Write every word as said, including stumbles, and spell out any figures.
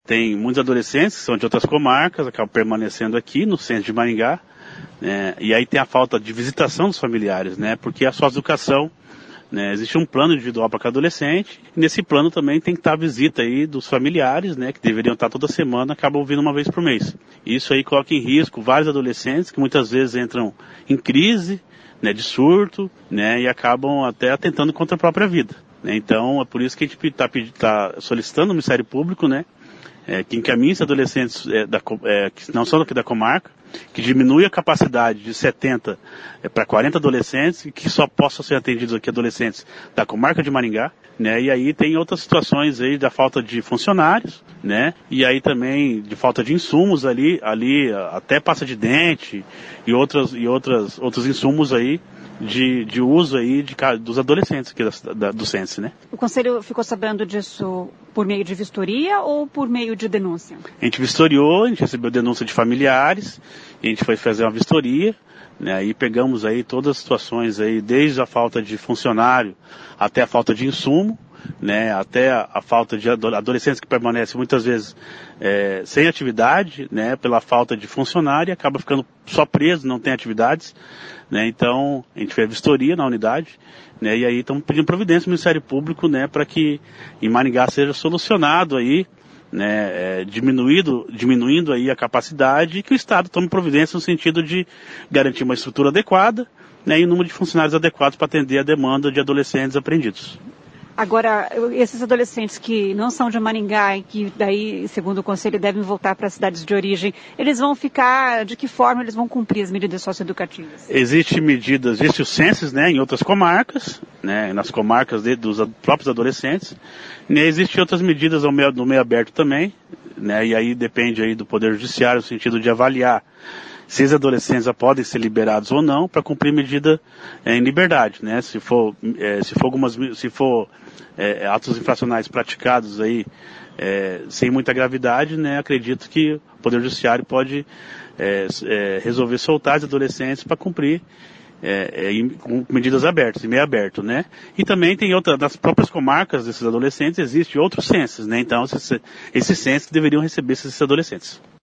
tem muitos adolescentes que são de outras comarcas, acabam permanecendo aqui no centro de Maringá, né? E aí tem a falta de visitação dos familiares, né? Porque a socioeducação, né? Existe um plano individual para cada adolescente, e nesse plano também tem que estar a visita aí dos familiares, né? Que deveriam estar toda semana, acabam vindo uma vez por mês. Isso aí coloca em risco vários adolescentes que muitas vezes entram em crise, né? De surto, né? E acabam até atentando contra a própria vida, né? Então é por isso que a gente está tá solicitando ao Ministério Público, né? É, que encaminhe esses adolescentes é, da, é, que não são daqui da comarca, que diminui a capacidade de setenta é, para quarenta adolescentes e que só possam ser atendidos aqui adolescentes da comarca de Maringá, né? E aí tem outras situações aí da falta de funcionários, né? E aí também de falta de insumos ali, ali até pasta de dente e outras e outras outros insumos aí de, de uso aí de, dos adolescentes aqui da, da, do Sense, né? O Conselho ficou sabendo disso por meio de vistoria ou por meio de denúncia? A gente vistoriou, a gente recebeu denúncia de familiares, a gente foi fazer uma vistoria, né? E pegamos aí todas as situações aí, desde a falta de funcionário até a falta de insumo, né? Até a, a falta de adolescentes que permanecem muitas vezes é, sem atividade, né? Pela falta de funcionário, acaba ficando só preso, não tem atividades, né? Então a gente fez a vistoria na unidade, né? E aí estamos pedindo providência do Ministério Público, né? Para que em Maringá seja solucionado aí, né? É, diminuído, diminuindo aí a capacidade e que o Estado tome providência no sentido de garantir uma estrutura adequada, né? E um número de funcionários adequados para atender a demanda de adolescentes apreendidos. Agora, esses adolescentes que não são de Maringá e que daí, segundo o Conselho, devem voltar para as cidades de origem, eles vão ficar, de que forma eles vão cumprir as medidas socioeducativas? Existem medidas, existe o Census, né, em outras comarcas, né, nas comarcas de, dos próprios adolescentes, né, existem outras medidas no meio, no meio aberto também, né, e aí depende aí do Poder Judiciário, no sentido de avaliar se os adolescentes já podem ser liberados ou não para cumprir medida é, em liberdade, né? Se for, é, se for algumas, se for é, atos infracionais praticados aí é, sem muita gravidade, né? Acredito que o Poder Judiciário pode é, é, resolver soltar os adolescentes para cumprir é, é, com medidas abertas, em meio aberto, né? E também tem outra, nas próprias comarcas desses adolescentes, existe outros censos, né? Então esses, esses censos deveriam receber esses adolescentes.